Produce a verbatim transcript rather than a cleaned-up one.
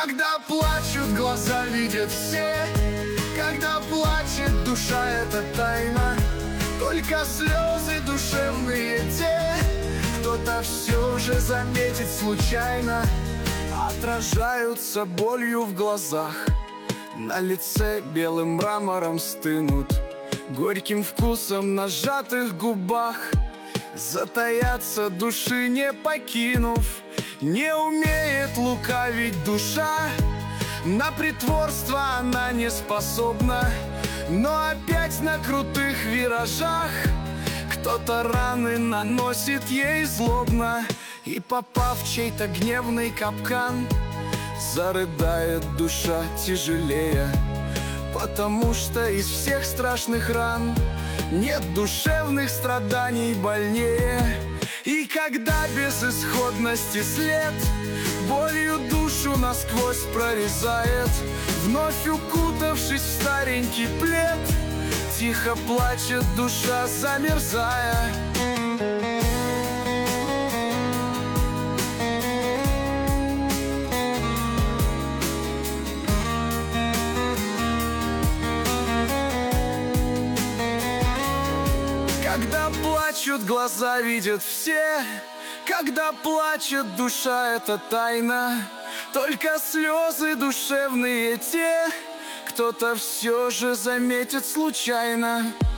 Когда плачут глаза, видят все. Когда плачет душа, это тайна. Только слезы душевные те, кто-то все же заметит случайно. Отражаются болью в глазах, на лице белым мрамором стынут, горьким вкусом на сжатых губах. Затаятся души не покинув, не умеет лукавить душа. На притворство она не способна, но опять на крутых виражах кто-то раны наносит ей злобно, и, попав в чей-то гневный капкан, зарыдает душа тяжелее. Потому что из всех страшных ран нет душевных страданий больнее. И когда безысходности след болью душу насквозь прорезает, вновь укутавшись в старенький плед, тихо плачет душа, замерзая. Когда плачут глаза, видят все. Когда плачет душа, это тайна. Только слезы душевные те, кто-то все же заметит случайно.